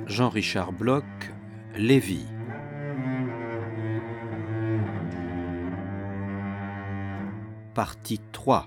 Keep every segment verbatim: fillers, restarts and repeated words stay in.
Jean-Richard Bloch, Lévi. Partie trois.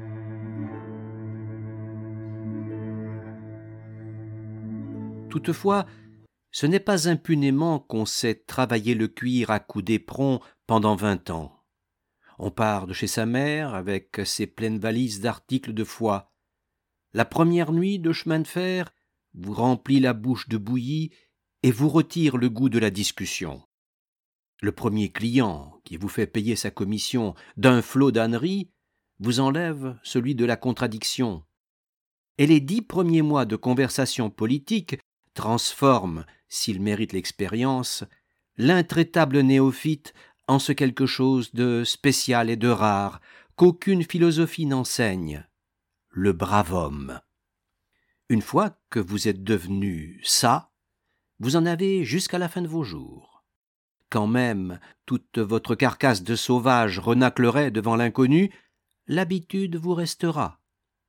Toutefois, ce n'est pas impunément qu'on sait travailler le cuir à coups d'éperon pendant vingt ans. On part de chez sa mère avec ses pleines valises d'articles de foie. La première nuit de chemin de fer vous remplit la bouche de bouillie et vous retire le goût de la discussion. Le premier client qui vous fait payer sa commission d'un flot d'âneries vous enlève celui de la contradiction. Et les dix premiers mois de conversation politique transforment, s'il mérite l'expérience, l'intraitable néophyte en ce quelque chose de spécial et de rare qu'aucune philosophie n'enseigne, le brave homme. Une fois que vous êtes devenu ça, vous en avez jusqu'à la fin de vos jours. Quand même toute votre carcasse de sauvage renâclerait devant l'inconnu, l'habitude vous restera.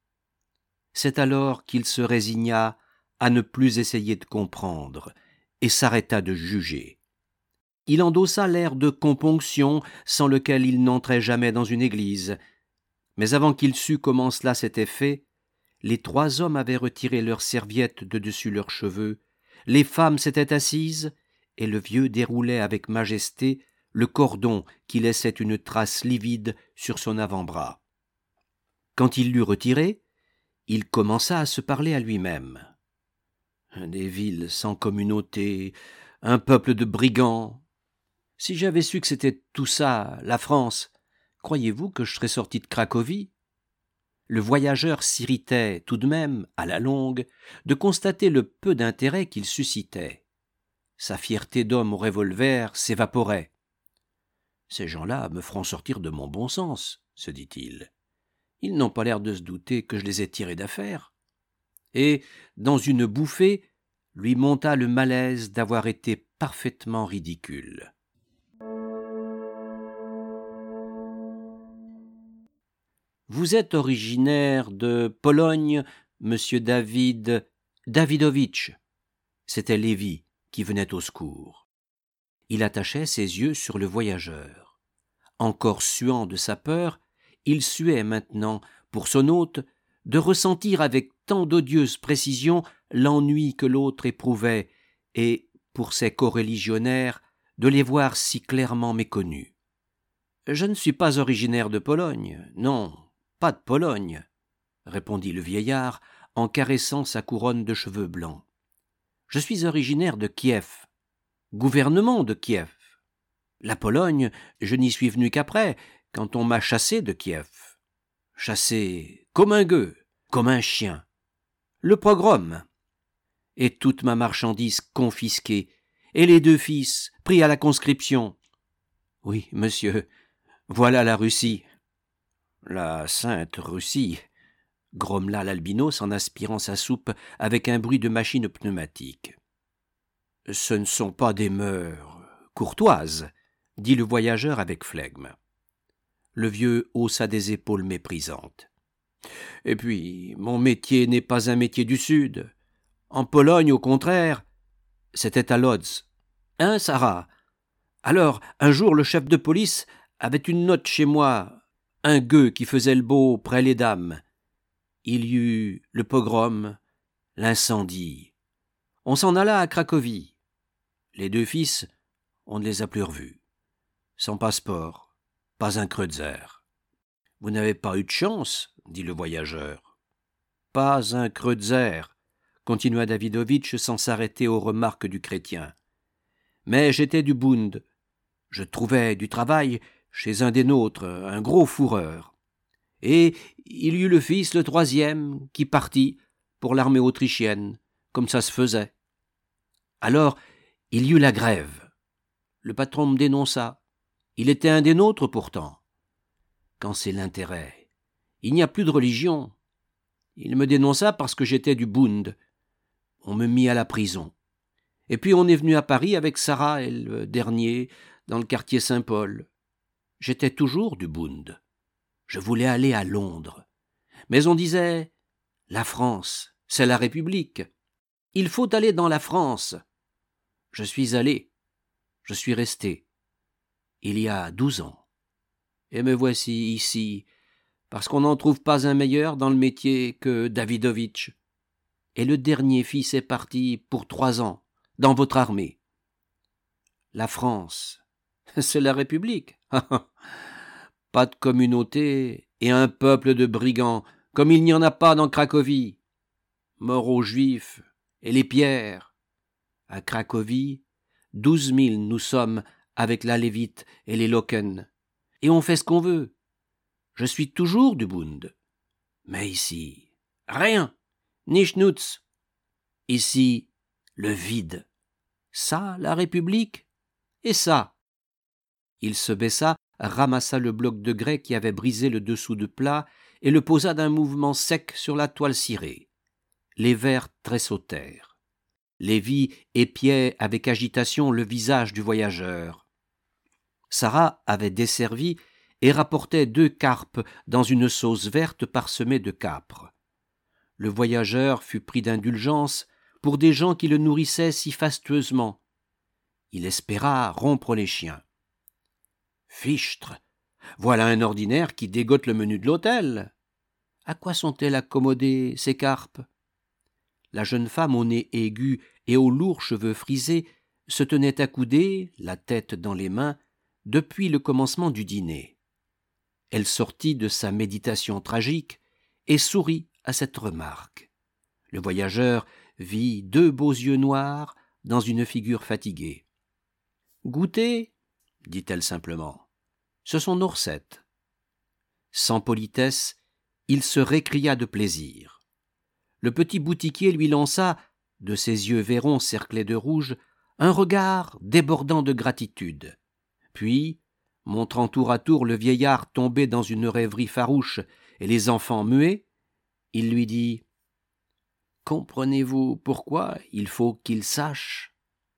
C'est alors qu'il se résigna à ne plus essayer de comprendre et s'arrêta de juger. Il endossa l'air de componction sans lequel il n'entrait jamais dans une église. Mais avant qu'il sût comment cela s'était fait, les trois hommes avaient retiré leurs serviettes de dessus leurs cheveux, les femmes s'étaient assises, et le vieux déroulait avec majesté le cordon qui laissait une trace livide sur son avant-bras. Quand il l'eut retiré, il commença à se parler à lui-même. Des villes sans communauté, un peuple de brigands. Si j'avais su que c'était tout ça, la France, croyez-vous que je serais sorti de Cracovie ? Le voyageur s'irritait tout de même, à la longue, de constater le peu d'intérêt qu'il suscitait. Sa fierté d'homme au revolver s'évaporait. « Ces gens-là me feront sortir de mon bon sens, » se dit-il. « Ils n'ont pas l'air de se douter que je les ai tirés d'affaire. » Et, dans une bouffée, lui monta le malaise d'avoir été parfaitement ridicule. « Vous êtes originaire de Pologne, monsieur David Davidovitch. » C'était Lévi qui venait au secours. Il attachait ses yeux sur le voyageur. Encore suant de sa peur, il suait maintenant, pour son hôte, de ressentir avec tant d'odieuse précision l'ennui que l'autre éprouvait, et, pour ses coreligionnaires, de les voir si clairement méconnus. « Je ne suis pas originaire de Pologne, non, pas de Pologne, » répondit le vieillard en caressant sa couronne de cheveux blancs. « Je suis originaire de Kiev, gouvernement de Kiev. La Pologne, je n'y suis venu qu'après, quand on m'a chassé de Kiev. Chassé comme un gueux, comme un chien. Le pogrom. Et toute ma marchandise confisquée, et les deux fils pris à la conscription. Oui, monsieur, voilà la Russie. » « La sainte Russie, » grommela l'albinos en aspirant sa soupe avec un bruit de machine pneumatique. « Ce ne sont pas des mœurs courtoises, » dit le voyageur avec flegme. Le vieux haussa des épaules méprisantes. « Et puis, mon métier n'est pas un métier du Sud. En Pologne, au contraire, c'était à Lodz. Hein, Sarah ? Alors, un jour, le chef de police avait une note chez moi, un gueux qui faisait le beau près les dames. Il y eut le pogrom, l'incendie. On s'en alla à Cracovie. Les deux fils, on ne les a plus revus. Sans passeport, pas un kreutzer. »« Vous n'avez pas eu de chance, » dit le voyageur. « Pas un kreutzer, » continua Davidovitch sans s'arrêter aux remarques du chrétien. « Mais j'étais du Bund. Je trouvais du travail chez un des nôtres, un gros fourreur. Et il y eut le fils, le troisième, qui partit pour l'armée autrichienne, comme ça se faisait. Alors, il y eut la grève. Le patron me dénonça. Il était un des nôtres pourtant. Quand c'est l'intérêt, il n'y a plus de religion. Il me dénonça parce que j'étais du Bund. On me mit à la prison. Et puis on est venu à Paris avec Sarah et le dernier, dans le quartier Saint-Paul. J'étais toujours du Bund. Je voulais aller à Londres. Mais on disait « La France, c'est la République. Il faut aller dans la France. Je suis allé, je suis resté, il y a douze ans. Et me voici ici, parce qu'on n'en trouve pas un meilleur dans le métier que Davidovitch. Et le dernier fils est parti pour trois ans, dans votre armée. La France, c'est la République. Pas de communauté et un peuple de brigands, comme il n'y en a pas dans Cracovie. Mort aux Juifs et les pierres. À Cracovie, douze mille nous sommes avec la Lévite et les Loken, et on fait ce qu'on veut. Je suis toujours du Bund. Mais ici, rien, ni schnutz. Ici, le vide. Ça, la République, et ça. Il se baissa, ramassa le bloc de grès qui avait brisé le dessous de plat et le posa d'un mouvement sec sur la toile cirée. Les vers tressautèrent. Lévi épiait avec agitation le visage du voyageur. Sarah avait desservi et rapportait deux carpes dans une sauce verte parsemée de capres. Le voyageur fut pris d'indulgence pour des gens qui le nourrissaient si fastueusement. Il espéra rompre les chiens. Fichtre, voilà un ordinaire qui dégote le menu de l'hôtel. À quoi sont-elles accommodées, ces carpes? La jeune femme au nez aigu et aux lourds cheveux frisés se tenait accoudée, la tête dans les mains, depuis le commencement du dîner. Elle sortit de sa méditation tragique et sourit à cette remarque. Le voyageur vit deux beaux yeux noirs dans une figure fatiguée. « Goûtez » dit-elle simplement. « Ce sont nos recettes. » Sans politesse, il se récria de plaisir. Le petit boutiquier lui lança, de ses yeux vairons cerclés de rouge, un regard débordant de gratitude. Puis, montrant tour à tour le vieillard tombé dans une rêverie farouche et les enfants muets, il lui dit « Comprenez-vous pourquoi il faut qu'il sache ?»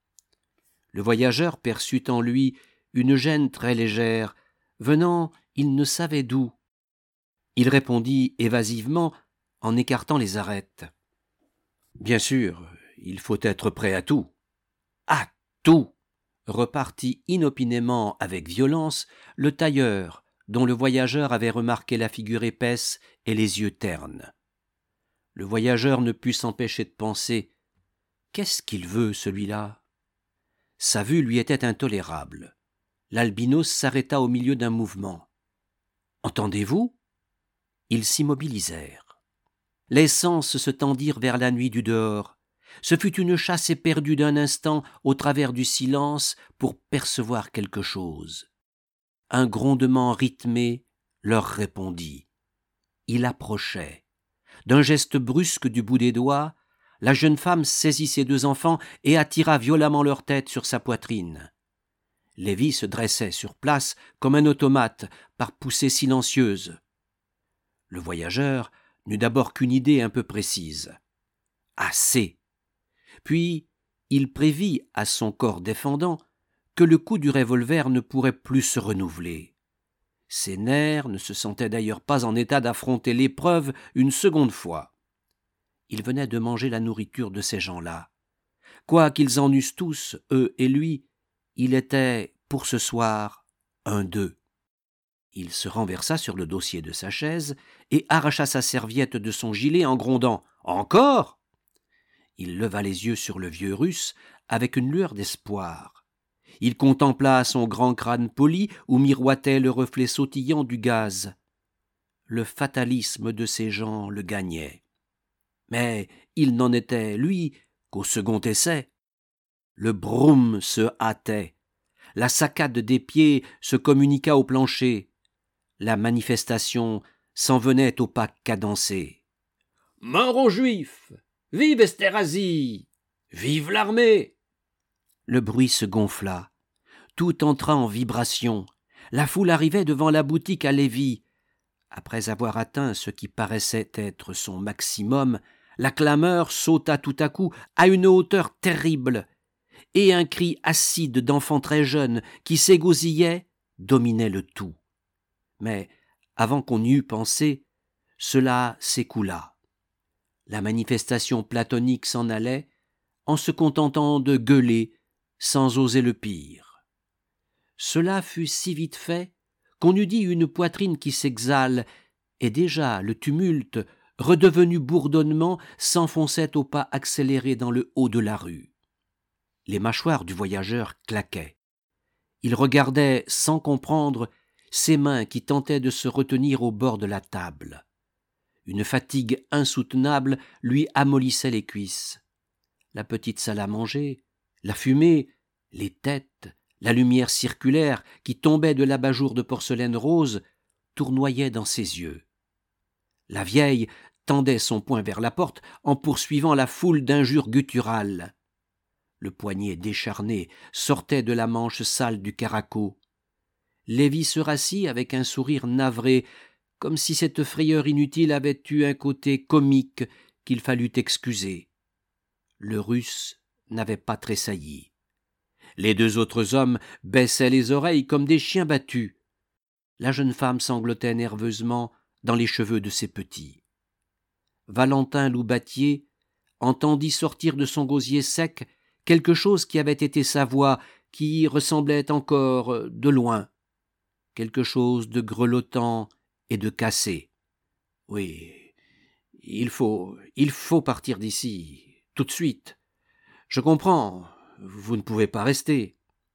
Le voyageur perçut en lui une gêne très légère, venant il ne savait d'où. Il répondit évasivement en écartant les arêtes. « Bien sûr, il faut être prêt à tout. »« À tout !» repartit inopinément avec violence le tailleur, dont le voyageur avait remarqué la figure épaisse et les yeux ternes. Le voyageur ne put s'empêcher de penser « Qu'est-ce qu'il veut, celui-là ?» Sa vue lui était intolérable. L'albinos s'arrêta au milieu d'un mouvement. « Entendez-vous » Ils s'immobilisèrent. Les sens se tendirent vers la nuit du dehors. Ce fut une chasse éperdue d'un instant au travers du silence pour percevoir quelque chose. Un grondement rythmé leur répondit. Il approchait. D'un geste brusque du bout des doigts, la jeune femme saisit ses deux enfants et attira violemment leur tête sur sa poitrine. Lévi se dressait sur place comme un automate par poussées silencieuses. Le voyageur n'eut d'abord qu'une idée un peu précise. Assez. Puis il prévit à son corps défendant que le coup du revolver ne pourrait plus se renouveler. Ses nerfs ne se sentaient d'ailleurs pas en état d'affronter l'épreuve une seconde fois. Il venait de manger la nourriture de ces gens-là. Quoi qu'ils en eussent tous, eux et lui, il était, pour ce soir, un d'eux. Il se renversa sur le dossier de sa chaise et arracha sa serviette de son gilet en grondant « Encore ?» Il leva les yeux sur le vieux Russe avec une lueur d'espoir. Il contempla son grand crâne poli où miroitait le reflet sautillant du gaz. Le fatalisme de ces gens le gagnait. Mais il n'en était, lui, qu'au second essai. Le broum se hâtait. La saccade des pieds se communiqua au plancher. La manifestation s'en venait au pas cadencé. « Mort aux Juifs ! Vive Esterhazy ! Vive l'armée !» Le bruit se gonfla. Tout entra en vibration. La foule arrivait devant la boutique à Lévi. Après avoir atteint ce qui paraissait être son maximum, la clameur sauta tout à coup à une hauteur terrible, et un cri acide d'enfant très jeune qui s'égosillait dominait le tout. Mais, avant qu'on y eût pensé, cela s'écoula. La manifestation platonique s'en allait en se contentant de gueuler sans oser le pire. Cela fut si vite fait qu'on eût dit une poitrine qui s'exhale, et déjà le tumulte, redevenu bourdonnement, s'enfonçait au pas accéléré dans le haut de la rue. Les mâchoires du voyageur claquaient. Il regardait, sans comprendre, ses mains qui tentaient de se retenir au bord de la table. Une fatigue insoutenable lui amollissait les cuisses. La petite salle à manger, la fumée, les têtes, la lumière circulaire qui tombait de l'abat-jour de porcelaine rose tournoyaient dans ses yeux. La vieille tendait son poing vers la porte en poursuivant la foule d'injures gutturales. Le poignet décharné sortait de la manche sale du caraco. Lévi se rassit avec un sourire navré, comme si cette frayeur inutile avait eu un côté comique qu'il fallut excuser. Le Russe n'avait pas tressailli. Les deux autres hommes baissaient les oreilles comme des chiens battus. La jeune femme sanglotait nerveusement dans les cheveux de ses petits. Valentin Loubatier entendit sortir de son gosier sec quelque chose qui avait été sa voix, qui ressemblait encore de loin, quelque chose de grelottant et de cassé. « Oui, il faut, il faut partir d'ici, tout de suite. Je comprends, vous ne pouvez pas rester. »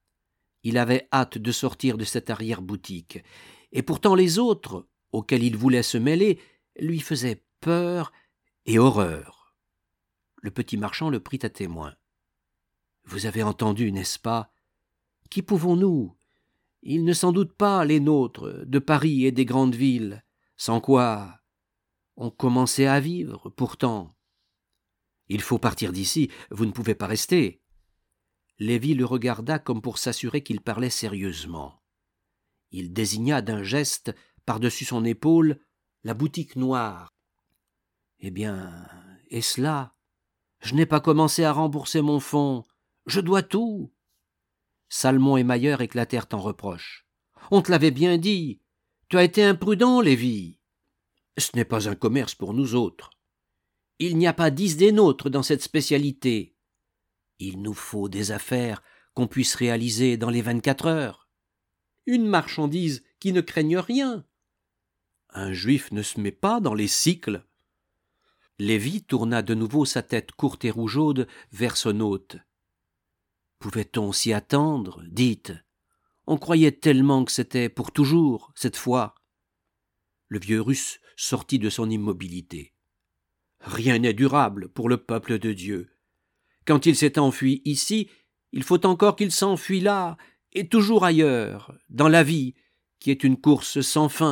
Il avait hâte de sortir de cette arrière-boutique, et pourtant les autres, auxquels il voulait se mêler, lui faisaient peur et horreur. Le petit marchand le prit à témoin. « Vous avez entendu, n'est-ce pas? Qui pouvons-nous? Ils ne s'en doutent pas, les nôtres, de Paris et des grandes villes, sans quoi on commençait à vivre, pourtant. Il faut partir d'ici, vous ne pouvez pas rester. » Lévi le regarda comme pour s'assurer qu'il parlait sérieusement. Il désigna d'un geste, par-dessus son épaule, la boutique noire. « Eh bien, et cela? Je n'ai pas commencé à rembourser mon fonds. Je dois tout. » Salmon et Mailleur éclatèrent en reproches. « On te l'avait bien dit. Tu as été imprudent, Lévi. Ce n'est pas un commerce pour nous autres. Il n'y a pas dix des nôtres dans cette spécialité. Il nous faut des affaires qu'on puisse réaliser dans les vingt-quatre heures. Une marchandise qui ne craigne rien. Un juif ne se met pas dans les cycles. » Lévi tourna de nouveau sa tête courte et rougeaude vers son hôte. « Pouvait-on s'y attendre, dites? On croyait tellement que c'était pour toujours, cette fois. » Le vieux Russe sortit de son immobilité. « Rien n'est durable pour le peuple de Dieu. Quand il s'est enfui ici, il faut encore qu'il s'enfuit là, et toujours ailleurs, dans la vie, qui est une course sans fin. »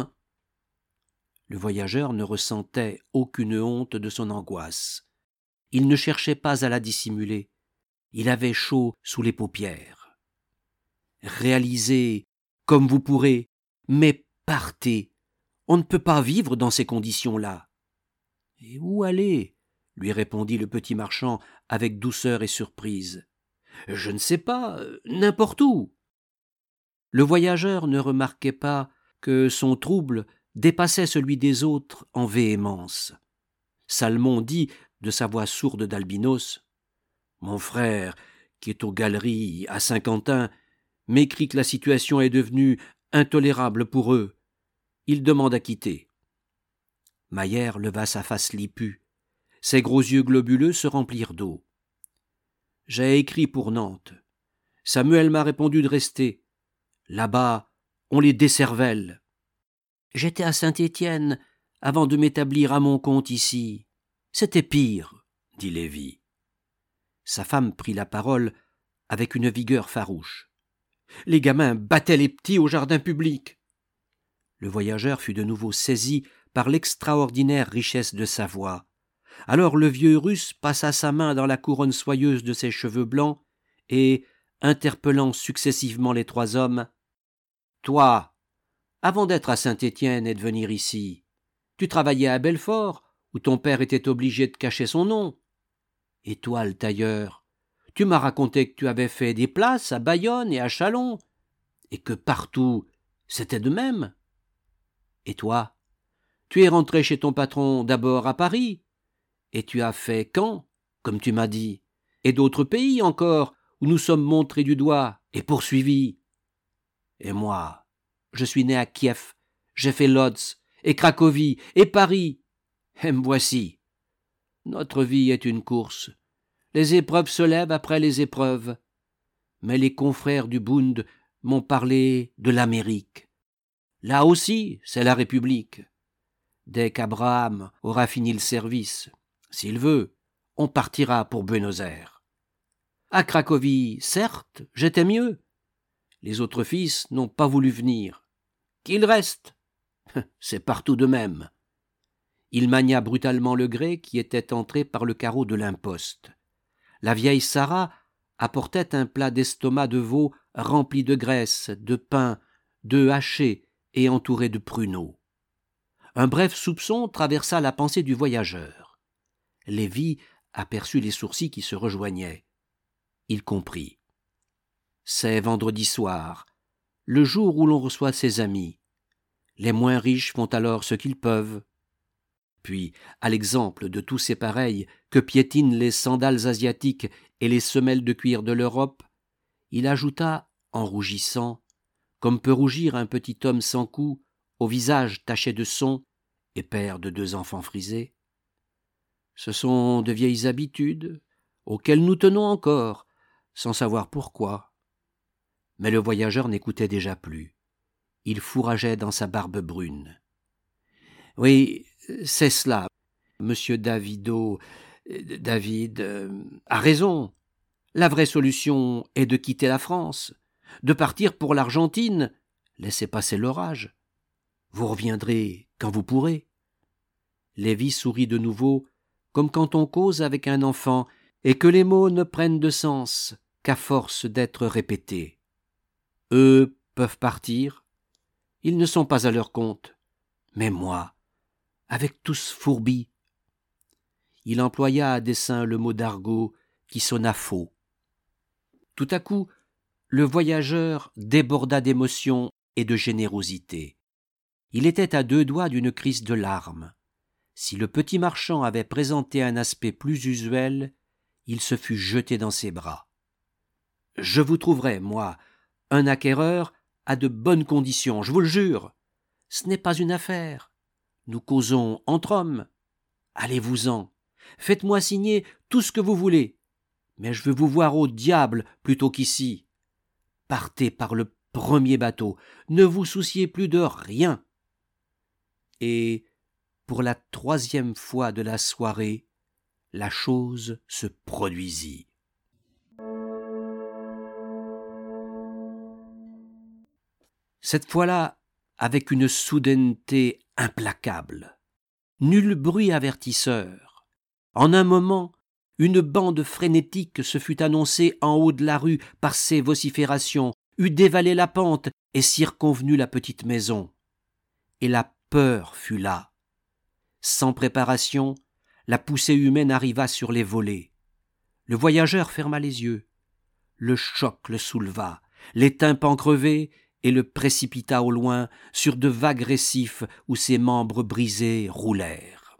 Le voyageur ne ressentait aucune honte de son angoisse. Il ne cherchait pas à la dissimuler. Il avait chaud sous les paupières. « Réalisez comme vous pourrez, mais partez. On ne peut pas vivre dans ces conditions-là. »« Et où aller ?» lui répondit le petit marchand avec douceur et surprise. « Je ne sais pas, n'importe où. » Le voyageur ne remarquait pas que son trouble dépassait celui des autres en véhémence. Salmon dit, de sa voix sourde d'albinos, « Mon frère, qui est aux galeries à Saint-Quentin, m'écrit que la situation est devenue intolérable pour eux. Il demande à quitter. » Maillère leva sa face lipue. Ses gros yeux globuleux se remplirent d'eau. « J'ai écrit pour Nantes. Samuel m'a répondu de rester. Là-bas, on les décervelle. J'étais à Saint-Étienne avant de m'établir à mon compte ici. C'était pire, dit Lévi. » Sa femme prit la parole avec une vigueur farouche. « Les gamins battaient les petits au jardin public. » Le voyageur fut de nouveau saisi par l'extraordinaire richesse de sa voix. Alors le vieux Russe passa sa main dans la couronne soyeuse de ses cheveux blancs et, interpellant successivement les trois hommes, « Toi, avant d'être à Saint-Étienne et de venir ici, tu travaillais à Belfort, où ton père était obligé de cacher son nom. Et toi, le tailleur, tu m'as raconté que tu avais fait des places à Bayonne et à Châlons, et que partout c'était de même. Et toi, tu es rentré chez ton patron d'abord à Paris, et tu as fait Caen, comme tu m'as dit, et d'autres pays encore, où nous sommes montrés du doigt et poursuivis. Et moi, je suis né à Kiev, j'ai fait Lodz, et Cracovie, et Paris, et me voici. Notre vie est une course. Les épreuves se lèvent après les épreuves. Mais les confrères du Bund m'ont parlé de l'Amérique. Là aussi, c'est la République. Dès qu'Abraham aura fini le service, s'il veut, on partira pour Buenos Aires. À Cracovie, certes, j'étais mieux. Les autres fils n'ont pas voulu venir. Qu'ils restent. C'est partout de même. Il mania brutalement le grès qui était entré par le carreau de l'imposte. La vieille Sarah apportait un plat d'estomac de veau rempli de graisse, de pain, d'œufs hachés et entouré de pruneaux. Un bref soupçon traversa la pensée du voyageur. Lévy aperçut les sourcils qui se rejoignaient. Il comprit. C'est vendredi soir, le jour où l'on reçoit ses amis. Les moins riches font alors ce qu'ils peuvent. Puis, à l'exemple de tous ces pareils que piétinent les sandales asiatiques et les semelles de cuir de l'Europe, il ajouta, en rougissant, comme peut rougir un petit homme sans cou, au visage taché de son et père de deux enfants frisés. Ce sont de vieilles habitudes auxquelles nous tenons encore, sans savoir pourquoi. Mais le voyageur n'écoutait déjà plus. Il fourrageait dans sa barbe brune. « Oui, c'est cela. Monsieur Davido, David, euh, a raison. La vraie solution est de quitter la France, de partir pour l'Argentine. Laissez passer l'orage. Vous reviendrez quand vous pourrez. » Lévy sourit de nouveau, comme quand on cause avec un enfant et que les mots ne prennent de sens qu'à force d'être répétés. Eux peuvent partir. Ils ne sont pas à leur compte. Mais moi, avec tous fourbis. Il employa à dessein le mot d'argot qui sonna faux. Tout à coup, le voyageur déborda d'émotion et de générosité. Il était à deux doigts d'une crise de larmes. Si le petit marchand avait présenté un aspect plus usuel, il se fût jeté dans ses bras. « Je vous trouverai, moi, un acquéreur à de bonnes conditions, je vous le jure. Ce n'est pas une affaire. Nous causons entre hommes. Allez-vous-en. Faites-moi signer tout ce que vous voulez. Mais je veux vous voir au diable plutôt qu'ici. Partez par le premier bateau. Ne vous souciez plus de rien. » Et, pour la troisième fois de la soirée, la chose se produisit. Cette fois-là, avec une soudaineté implacable. Nul bruit avertisseur. En un moment, une bande frénétique se fut annoncée en haut de la rue par ses vociférations, eut dévalé la pente et circonvenu la petite maison. Et la peur fut là. Sans préparation, la poussée humaine arriva sur les volets. Le voyageur ferma les yeux. Le choc le souleva, les tympans crevés, et le précipita au loin sur de vagues récifs où ses membres brisés roulèrent.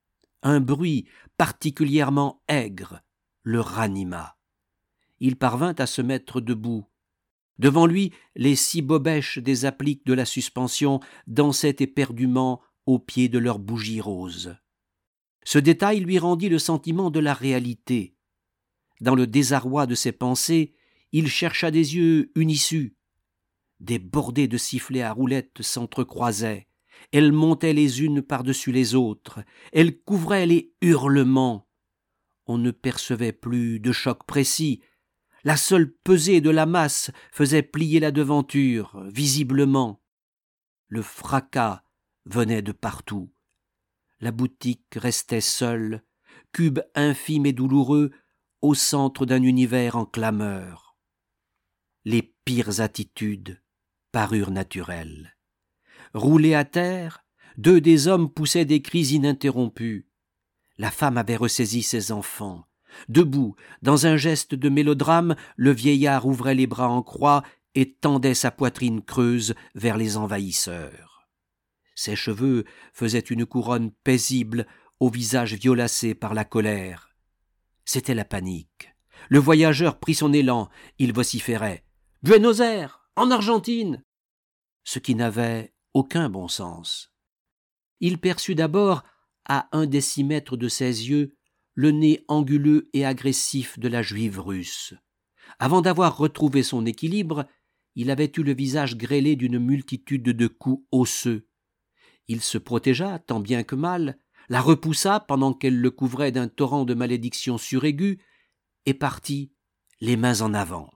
Un bruit particulièrement aigre le ranima. Il parvint à se mettre debout. Devant lui, les six bobèches des appliques de la suspension dansaient éperdument au pied de leurs bougies roses. Ce détail lui rendit le sentiment de la réalité. Dans le désarroi de ses pensées, il chercha des yeux une issue. Des bordées de sifflets à roulettes s'entrecroisaient. Elles montaient les unes par-dessus les autres. Elles couvraient les hurlements. On ne percevait plus de choc précis. La seule pesée de la masse faisait plier la devanture, visiblement. Le fracas venait de partout. La boutique restait seule, cube infime et douloureux, au centre d'un univers en clameur. Les pires attitudes parurent naturelles. Roulés à terre, deux des hommes poussaient des cris ininterrompus. La femme avait ressaisi ses enfants. Debout, dans un geste de mélodrame, le vieillard ouvrait les bras en croix et tendait sa poitrine creuse vers les envahisseurs. Ses cheveux faisaient une couronne paisible au visage violacé par la colère. C'était la panique, Le voyageur prit son élan, il vociférait « Buenos Aires, en Argentine !» ce qui n'avait aucun bon sens. Il perçut d'abord, à un décimètre de ses yeux, le nez anguleux et agressif de la juive russe. Avant d'avoir retrouvé son équilibre, il avait eu le visage grêlé d'une multitude de coups osseux. Il se protégea tant bien que mal, la repoussa pendant qu'elle le couvrait d'un torrent de malédictions suraiguës, et partit, les mains en avant.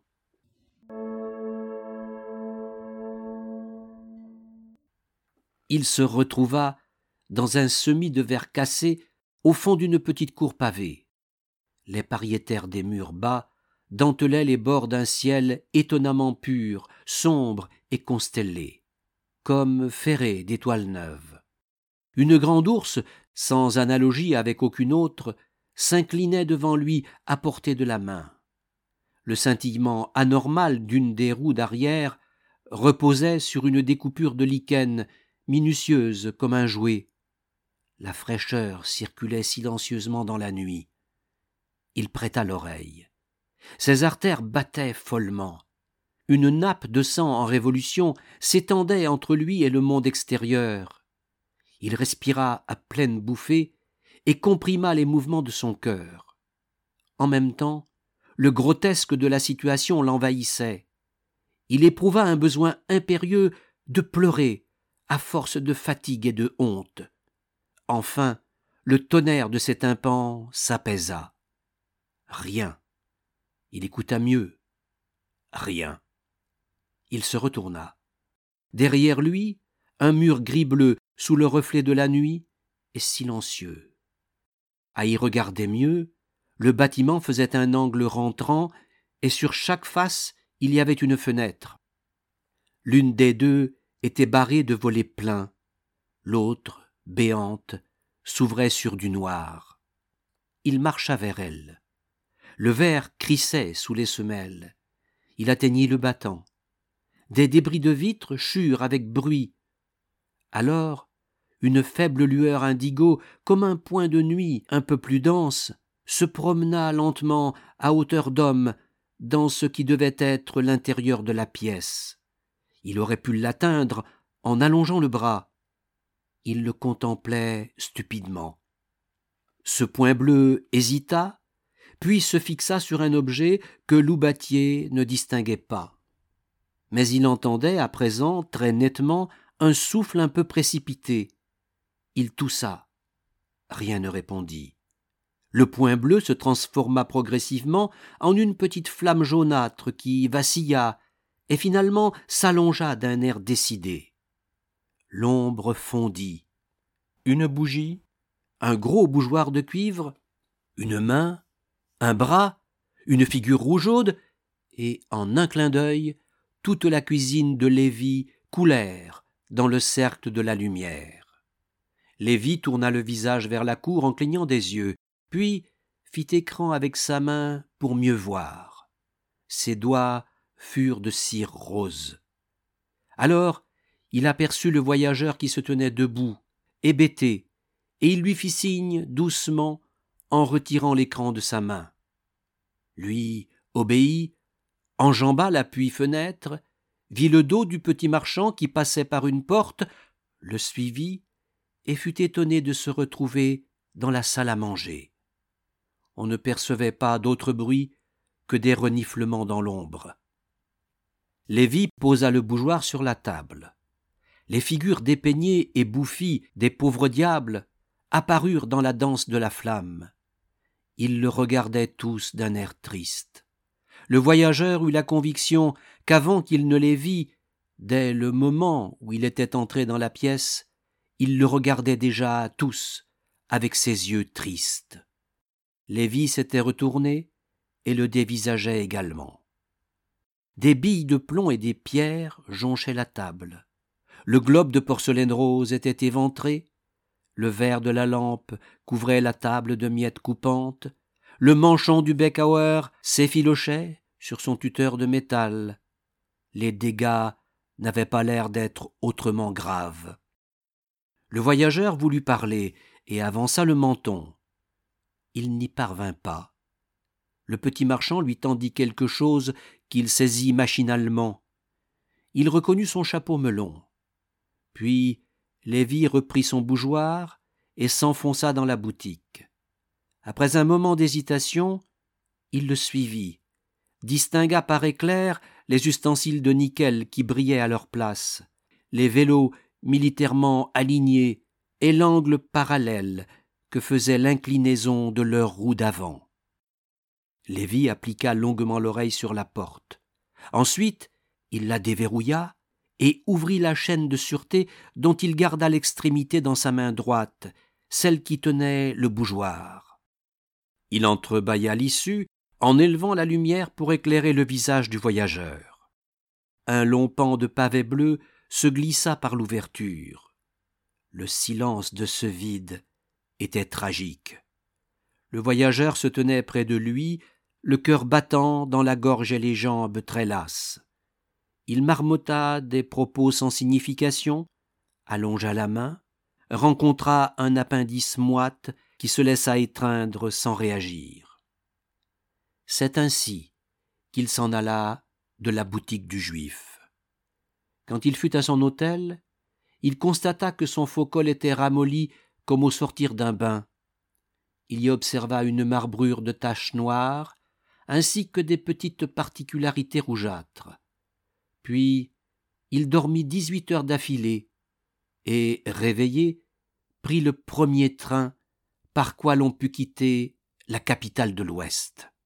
Il se retrouva dans un semis de verre cassé au fond d'une petite cour pavée. Les pariétaires des murs bas dentelaient les bords d'un ciel étonnamment pur, sombre et constellé, comme ferré d'étoiles neuves. Une grande ours, sans analogie avec aucune autre, s'inclinait devant lui à portée de la main. Le scintillement anormal d'une des roues d'arrière reposait sur une découpure de lichen minutieuse comme un jouet. La fraîcheur circulait silencieusement dans la nuit. Il prêta l'oreille. Ses artères battaient follement. Une nappe de sang en révolution s'étendait entre lui et le monde extérieur. Il respira à pleine bouffée et comprima les mouvements de son cœur. En même temps, le grotesque de la situation l'envahissait. Il éprouva un besoin impérieux de pleurer, à force de fatigue et de honte. Enfin, le tonnerre de ses tympans s'apaisa. Rien. Il écouta mieux. Rien. Il se retourna. Derrière lui, un mur gris-bleu sous le reflet de la nuit est silencieux. À y regarder mieux, le bâtiment faisait un angle rentrant et sur chaque face il y avait une fenêtre. L'une des deux était barrée de volets pleins, l'autre, béante, s'ouvrait sur du noir. Il marcha vers elle. Le verre crissait sous les semelles. Il atteignit le battant. Des débris de vitres churent avec bruit. Alors, une faible lueur indigo, comme un point de nuit un peu plus dense, se promena lentement à hauteur d'homme dans ce qui devait être l'intérieur de la pièce. Il aurait pu l'atteindre en allongeant le bras. Il le contemplait stupidement. Ce point bleu hésita, puis se fixa sur un objet que Loubatier ne distinguait pas. Mais il entendait à présent très nettement un souffle un peu précipité. Il toussa. Rien ne répondit. Le point bleu se transforma progressivement en une petite flamme jaunâtre qui vacilla et finalement s'allongea d'un air décidé. L'ombre fondit. Une bougie, un gros bougeoir de cuivre, une main, un bras, une figure rougeaude, et en un clin d'œil, toute la cuisine de Lévy coulèrent dans le cercle de la lumière. Lévy tourna le visage vers la cour en clignant des yeux, puis fit écran avec sa main pour mieux voir. Ses doigts furent de cire rose. Alors, il aperçut le voyageur qui se tenait debout, hébété, et il lui fit signe doucement en retirant l'écran de sa main. Lui obéit, enjamba l'appui-fenêtre, vit le dos du petit marchand qui passait par une porte, le suivit et fut étonné de se retrouver dans la salle à manger. On ne percevait pas d'autre bruit que des reniflements dans l'ombre. Lévy posa le bougeoir sur la table. Les figures dépeignées et bouffies des pauvres diables apparurent dans la danse de la flamme. Ils le regardaient tous d'un air triste. Le voyageur eut la conviction qu'avant qu'il ne les vît, dès le moment où il était entré dans la pièce, il le regardait déjà tous avec ses yeux tristes. Lévy s'était retourné et le dévisageait également. Des billes de plomb et des pierres jonchaient la table. Le globe de porcelaine rose était éventré, le verre de la lampe couvrait la table de miettes coupantes, le manchon du bec-à-houer s'effilochait sur son tuteur de métal. Les dégâts n'avaient pas l'air d'être autrement graves. Le voyageur voulut parler et avança le menton. Il n'y parvint pas. Le petit marchand lui tendit quelque chose qu'il saisit machinalement. Il reconnut son chapeau melon. Puis Lévy reprit son bougeoir et s'enfonça dans la boutique. Après un moment d'hésitation, il le suivit, distingua par éclair les ustensiles de nickel qui brillaient à leur place, les vélos militairement alignés et l'angle parallèle que faisait l'inclinaison de leurs roues d'avant. Lévy appliqua longuement l'oreille sur la porte. Ensuite, il la déverrouilla et ouvrit la chaîne de sûreté dont il garda l'extrémité dans sa main droite, celle qui tenait le bougeoir. Il entrebâilla l'issue en élevant la lumière pour éclairer le visage du voyageur. Un long pan de pavé bleu se glissa par l'ouverture. Le silence de ce vide était tragique. Le voyageur se tenait près de lui, le cœur battant dans la gorge et les jambes très lasses. Il marmotta des propos sans signification, allongea la main, rencontra un appendice moite qui se laissa étreindre sans réagir. C'est ainsi qu'il s'en alla de la boutique du Juif. Quand il fut à son hôtel, il constata que son faux col était ramolli comme au sortir d'un bain. Il y observa une marbrure de taches noires, ainsi que des petites particularités rougeâtres. Puis il dormit dix-huit heures d'affilée, et, réveillé, prit le premier train par quoi l'on put quitter la capitale de l'Ouest.